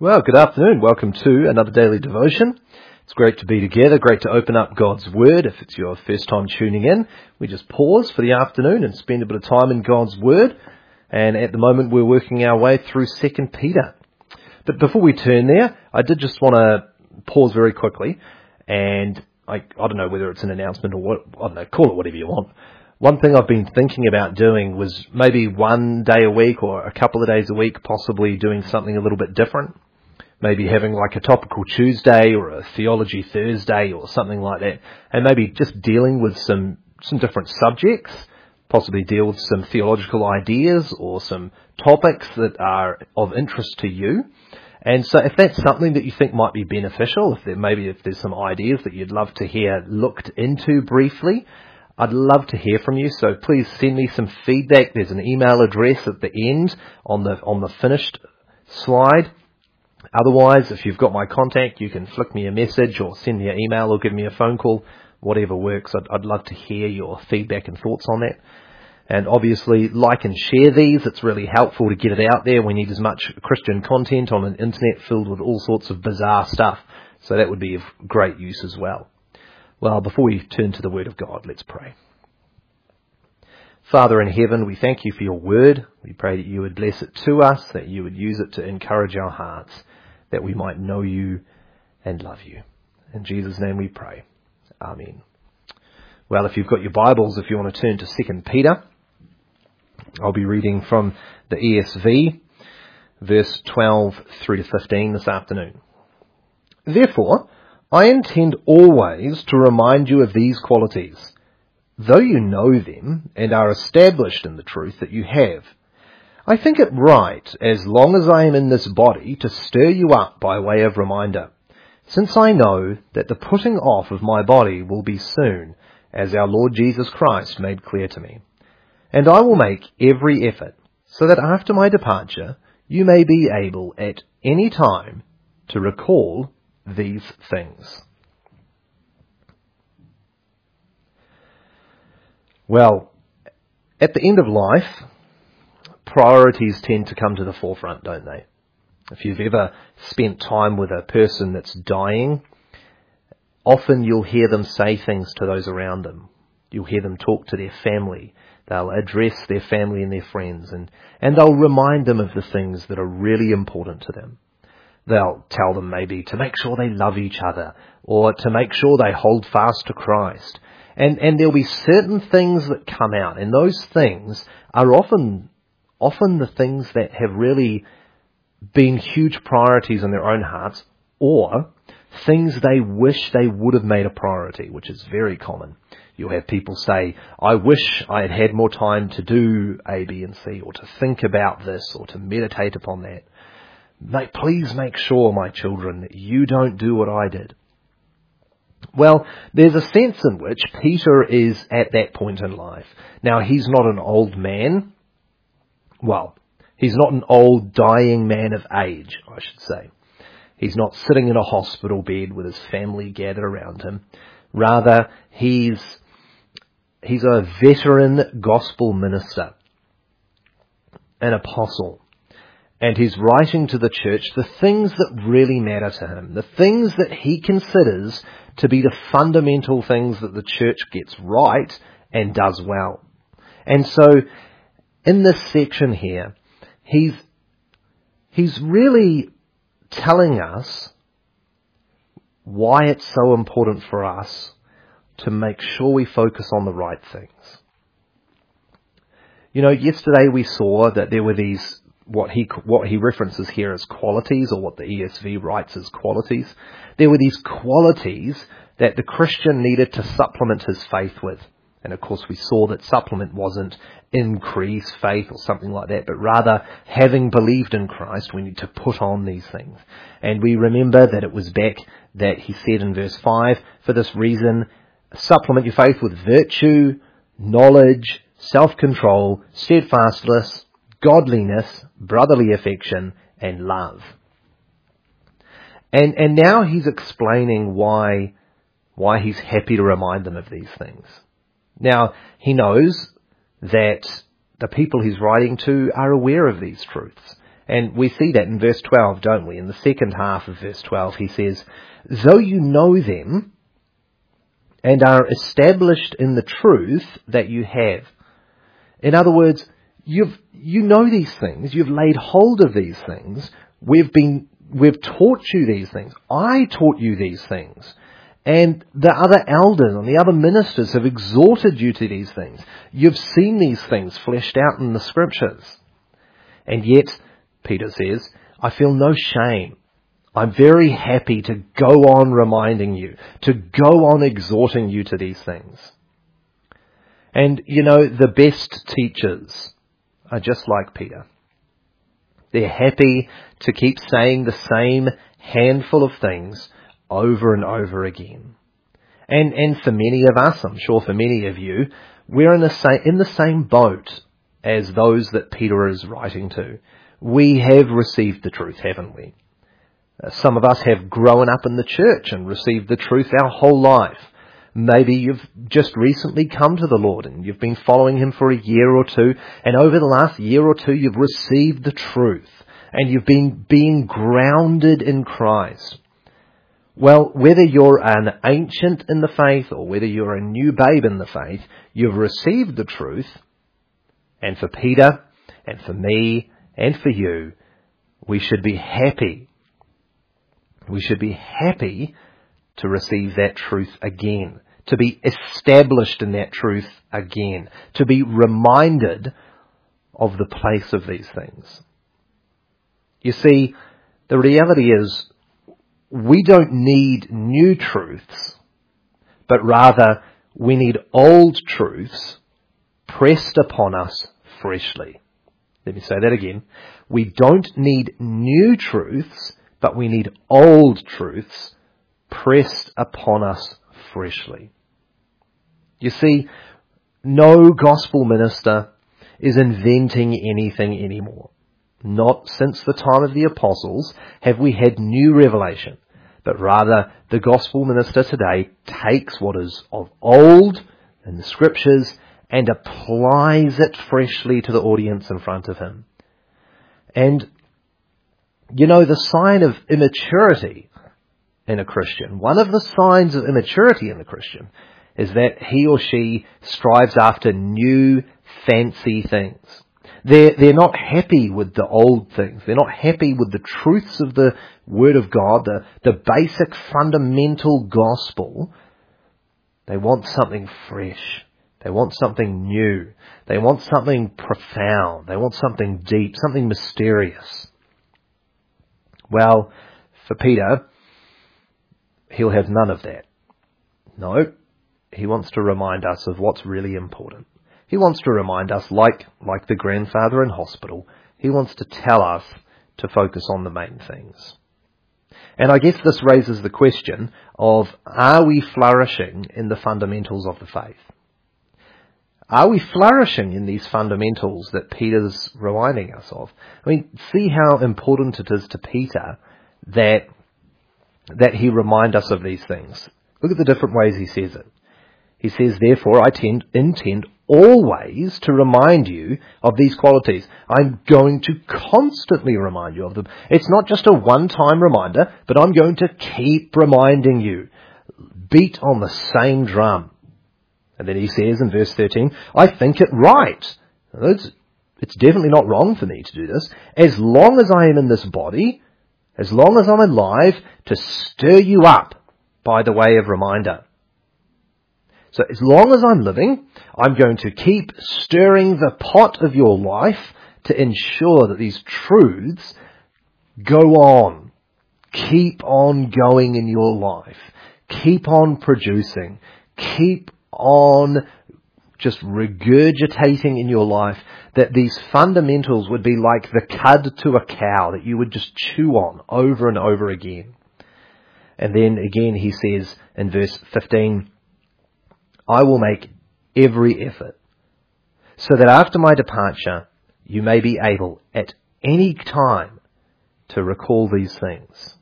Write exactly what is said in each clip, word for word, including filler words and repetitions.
Well, good afternoon. Welcome to another daily devotion. It's great to be together, great to open up God's Word. If it's your first time tuning in, we just pause for the afternoon and spend a bit of time in God's Word. And at the moment, we're working our way through Second Peter. But before we turn there, I did just want to pause very quickly. And I, I don't know whether it's an announcement or what, I don't know, call it whatever you want. One thing I've been thinking about doing was maybe one day a week or a couple of days a week, possibly doing something a little bit different. Maybe having like a topical Tuesday or a theology Thursday or something like that. And maybe just dealing with some, some different subjects, possibly deal with some theological ideas or some topics that are of interest to you. And so if that's something that you think might be beneficial, if there maybe if there's some ideas that you'd love to hear looked into briefly, I'd love to hear from you. So please send me some feedback. There's an email address at the end on the on the finished slide. Otherwise, if you've got my contact, you can flick me a message or send me an email or give me a phone call, whatever works. I'd, I'd love to hear your feedback and thoughts on that. And obviously, like and share these. It's really helpful to get it out there. We need as much Christian content on an internet filled with all sorts of bizarre stuff. So that would be of great use as well. Well, before we turn to the Word of God, let's pray. Father in heaven, we thank you for your Word. We pray that you would bless it to us, that you would use it to encourage our hearts, that we might know you and love you. In Jesus' name we pray. Amen. Well, if you've got your Bibles, if you want to turn to Second Peter, I'll be reading from the E S V, verse twelve through to fifteen this afternoon. Therefore, I intend always to remind you of these qualities, though you know them and are established in the truth that you have. I think it right, as long as I am in this body, to stir you up by way of reminder, since I know that the putting off of my body will be soon, as our Lord Jesus Christ made clear to me. And I will make every effort, so that after my departure, you may be able at any time to recall these things. Well, at the end of life, priorities tend to come to the forefront, don't they? If you've ever spent time with a person that's dying, often you'll hear them say things to those around them. You'll hear them talk to their family. They'll address their family and their friends, and, and they'll remind them of the things that are really important to them. They'll tell them maybe to make sure they love each other, or to make sure they hold fast to Christ. And, and there'll be certain things that come out, and those things are often, often the things that have really been huge priorities in their own hearts, or things they wish they would have made a priority, which is very common. You'll have people say, I wish I had had more time to do A, B, and C, or to think about this, or to meditate upon that. Make, please make sure, my children, that you don't do what I did. Well, there's a sense in which Peter is at that point in life. Now, he's not an old man. Well, he's not an old dying man of age, I should say. He's not sitting in a hospital bed with his family gathered around him. Rather, he's he's a veteran gospel minister, an apostle. And he's writing to the church the things that really matter to him, the things that he considers to be the fundamental things that the church gets right and does well. And so, in this section here, he's he's really telling us why it's so important for us to make sure we focus on the right things. You know, yesterday we saw that there were these, what he what he references here as qualities, or what the E S V writes as qualities. There were these qualities that the Christian needed to supplement his faith with. And of course we saw that supplement wasn't increase faith or something like that, but rather, having believed in Christ, we need to put on these things. And we remember that it was back that he said in verse five, for this reason, supplement your faith with virtue, knowledge, self-control, steadfastness, godliness, brotherly affection, and love. And and now he's explaining why why he's happy to remind them of these things. Now, he knows that the people he's writing to are aware of these truths, And we see that in verse twelve, don't we? In the second half of verse twelve, he says, though you know them and are established in the truth that you have. In other words, you've, you know these things, you've laid hold of these things, we've been, we've taught you these things, I taught you these things, and the other elders and the other ministers have exhorted you to these things. You've seen these things fleshed out in the scriptures. And yet, Peter says, I feel no shame. I'm very happy to go on reminding you, to go on exhorting you to these things. And, you know, the best teachers are just like Peter. They're happy to keep saying the same handful of things over and over again. And and for many of us, I'm sure for many of you, we're in the same, in the same boat as those that Peter is writing to. We have received the truth, haven't we? Some of us have grown up in the church and received the truth our whole life. Maybe you've just recently come to the Lord and you've been following him for a year or two, and over the last year or two you've received the truth and you've been being grounded in Christ. Well, whether you're an ancient in the faith or whether you're a new babe in the faith, you've received the truth. And for Peter and for me and for you, we should be happy. We should be happy to receive that truth again, to be established in that truth again, to be reminded of the place of these things. You see, the reality is we don't need new truths, but rather we need old truths pressed upon us freshly. Let me say that again. We don't need new truths, but we need old truths pressed upon us freshly. You see, no gospel minister is inventing anything anymore. Not since the time of the apostles have we had new revelation, but rather the gospel minister today takes what is of old in the scriptures and applies it freshly to the audience in front of him. And, you know, the sign of immaturity in a Christian, one of the signs of immaturity in a Christian, is that he or she strives after new, fancy things. They're, they're not happy with the old things. They're not happy with the truths of the Word of God, the, the basic fundamental gospel. They want something fresh. They want something new. They want something profound. They want something deep, something mysterious. Well, for Peter, he'll have none of that. No, he wants to remind us of what's really important. He wants to remind us, like, like the grandfather in hospital, he wants to tell us to focus on the main things. And I guess this raises the question of, are we flourishing in the fundamentals of the faith? Are we flourishing in these fundamentals that Peter's reminding us of? I mean, see how important it is to Peter that, that he remind us of these things. Look at the different ways he says it. He says, therefore, I tend, intend always to remind you of these qualities. I'm going to constantly remind you of them. It's not just a one-time reminder, but I'm going to keep reminding you. Beat on the same drum. And then he says in verse thirteen, I think it right. It's, it's definitely not wrong for me to do this. As long as I am in this body, as long as I'm alive, to stir you up by the way of reminder. So as long as I'm living, I'm going to keep stirring the pot of your life to ensure that these truths go on. Keep on going in your life. Keep on producing. Keep on just regurgitating in your life, that these fundamentals would be like the cud to a cow that you would just chew on over and over again. And then again he says in verse fifteen, I will make every effort so that after my departure you may be able at any time to recall these things.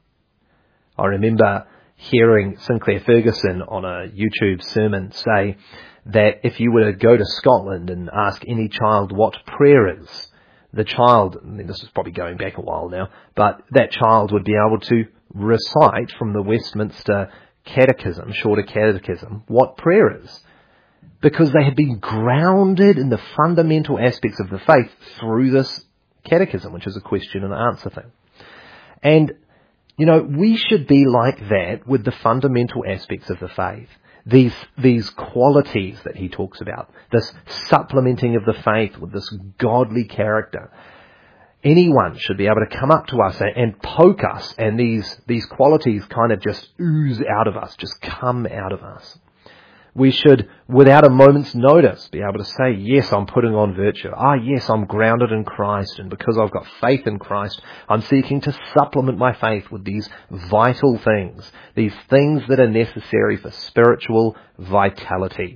I remember hearing Sinclair Ferguson on a YouTube sermon say that if you were to go to Scotland and ask any child what prayer is, the child, I mean, this is probably going back a while now, but that child would be able to recite from the Westminster Catechism, Shorter Catechism, what prayer is. Because they had been grounded in the fundamental aspects of the faith through this catechism, which is a question and answer thing. And, you know, we should be like that with the fundamental aspects of the faith. These, these qualities that he talks about, this supplementing of the faith with this godly character. Anyone should be able to come up to us and, and poke us, and these, these qualities kind of just ooze out of us, just come out of us. We should, without a moment's notice, be able to say, yes, I'm putting on virtue. Ah, yes, I'm grounded in Christ, and because I've got faith in Christ, I'm seeking to supplement my faith with these vital things, these things that are necessary for spiritual vitality.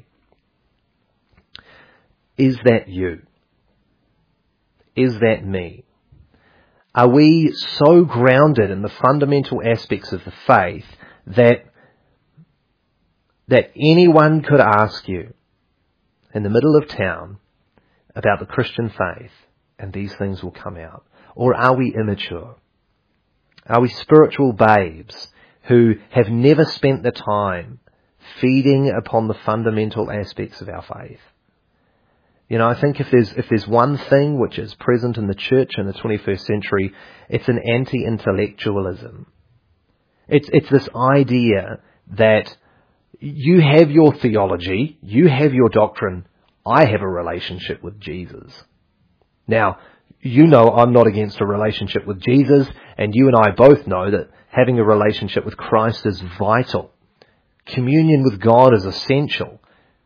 Is that you? Is that me? Are we so grounded in the fundamental aspects of the faith that that anyone could ask you in the middle of town about the Christian faith and these things will come out? Or are we immature? Are we spiritual babes who have never spent the time feeding upon the fundamental aspects of our faith? You know, I think if there's if there's one thing which is present in the church in the twenty-first century, it's an anti-intellectualism. It's it's this idea that you have your theology, you have your doctrine, I have a relationship with Jesus. Now, you know I'm not against a relationship with Jesus, and you and I both know that having a relationship with Christ is vital. Communion with God is essential.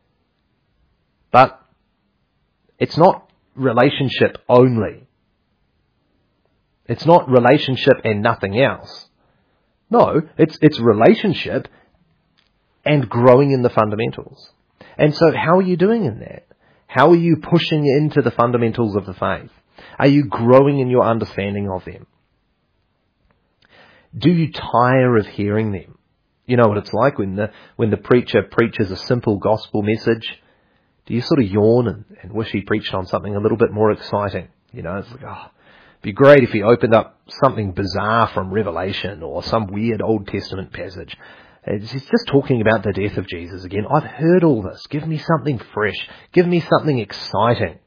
But it's not relationship only. It's not relationship and nothing else. No, it's it's relationship and growing in the fundamentals. And so how are you doing in that? How are you pushing into the fundamentals of the faith? Are you growing in your understanding of them? Do you tire of hearing them? You know what it's like when the when the preacher preaches a simple gospel message. Do you sort of yawn and, and wish he preached on something a little bit more exciting? You know, it's like, oh, it'd be great if he opened up something bizarre from Revelation or some weird Old Testament passage. He's just talking about the death of Jesus again. I've heard all this. Give me something fresh. Give me something exciting.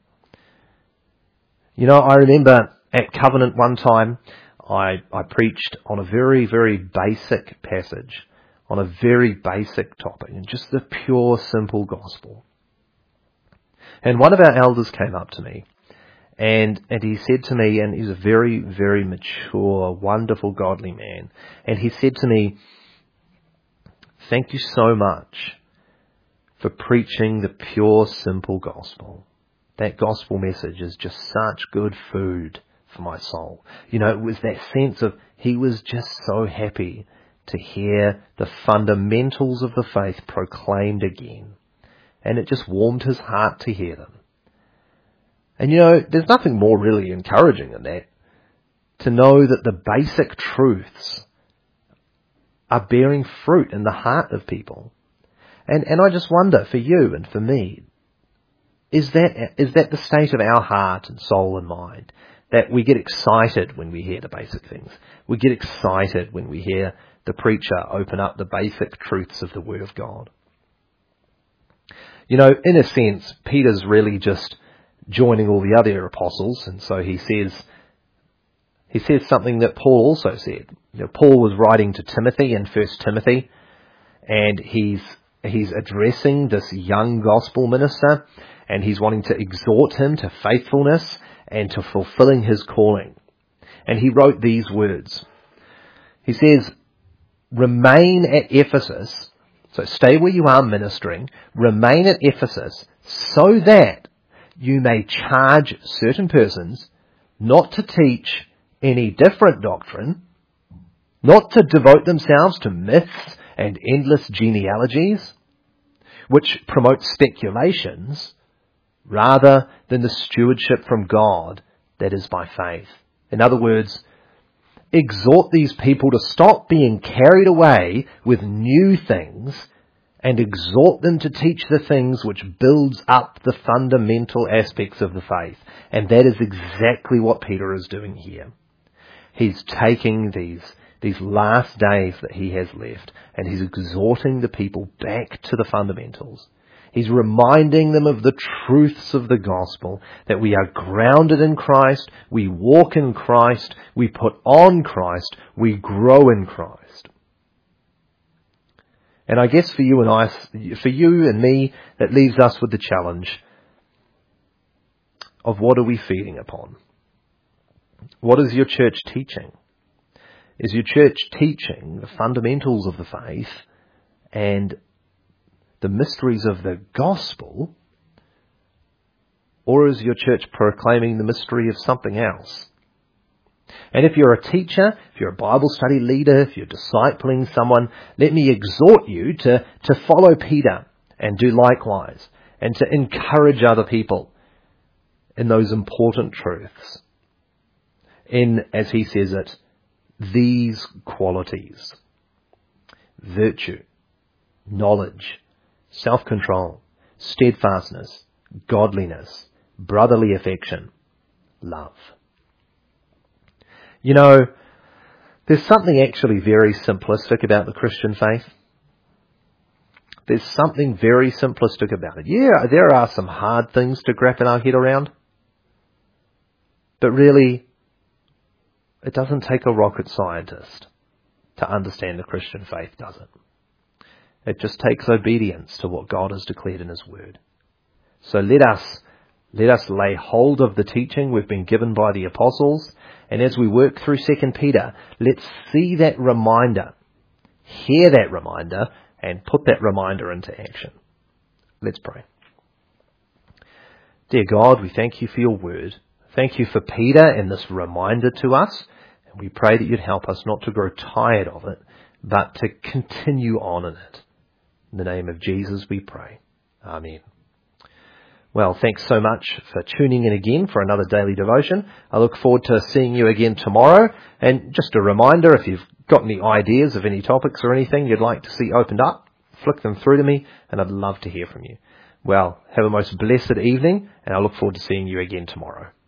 You know, I remember at Covenant one time, I, I preached on a very, very basic passage, on a very basic topic, and just the pure, simple gospel. And one of our elders came up to me, and, and he said to me, and he's a very, very mature, wonderful, godly man, and he said to me, thank you so much for preaching the pure, simple gospel. That gospel message is just such good food for my soul. You know, it was that sense of he was just so happy to hear the fundamentals of the faith proclaimed again. And it just warmed his heart to hear them. And you know, there's nothing more really encouraging than that. To know that the basic truths are bearing fruit in the heart of people. And and I just wonder, for you and for me, is that is that the state of our heart and soul and mind? That we get excited when we hear the basic things. We get excited when we hear the preacher open up the basic truths of the Word of God. You know, in a sense, Peter's really just joining all the other apostles, and so he says, he says something that Paul also said. You know, Paul was writing to Timothy in First Timothy, and he's he's addressing this young gospel minister, and he's wanting to exhort him to faithfulness and to fulfilling his calling. And he wrote these words. He says, remain at Ephesus, so stay where you are ministering, remain at Ephesus, so that you may charge certain persons not to teach any different doctrine, not to devote themselves to myths and endless genealogies, which promote speculations, rather than the stewardship from God that is by faith. In other words, exhort these people to stop being carried away with new things and exhort them to teach the things which builds up the fundamental aspects of the faith. And that is exactly what Peter is doing here. He's taking these, these last days that he has left, and he's exhorting the people back to the fundamentals. He's reminding them of the truths of the gospel, that we are grounded in Christ, we walk in Christ, we put on Christ, we grow in Christ. And I guess for you and I, for you and me, that leaves us with the challenge of what are we feeding upon? What is your church teaching? Is your church teaching the fundamentals of the faith and the mysteries of the gospel? Or is your church proclaiming the mystery of something else? And if you're a teacher, if you're a Bible study leader, if you're discipling someone, let me exhort you to, to follow Peter and do likewise, and to encourage other people in those important truths. In, as he says it, these qualities: virtue, knowledge, self-control, steadfastness, godliness, brotherly affection, love. You know, there's something actually very simplistic about the Christian faith. There's something very simplistic about it. Yeah, there are some hard things to wrap our head around. But really, it doesn't take a rocket scientist to understand the Christian faith, does it? It just takes obedience to what God has declared in His Word. So let us, let us lay hold of the teaching we've been given by the apostles, and as we work through Second Peter, let's see that reminder, hear that reminder, and put that reminder into action. Let's pray. Dear God, we thank you for your word. Thank you for Peter and this reminder to us. And we pray that you'd help us not to grow tired of it, but to continue on in it. In the name of Jesus we pray. Amen. Well, thanks so much for tuning in again for another daily devotion. I look forward to seeing you again tomorrow. And just a reminder, if you've got any ideas of any topics or anything you'd like to see opened up, flick them through to me, and I'd love to hear from you. Well, have a most blessed evening, and I look forward to seeing you again tomorrow.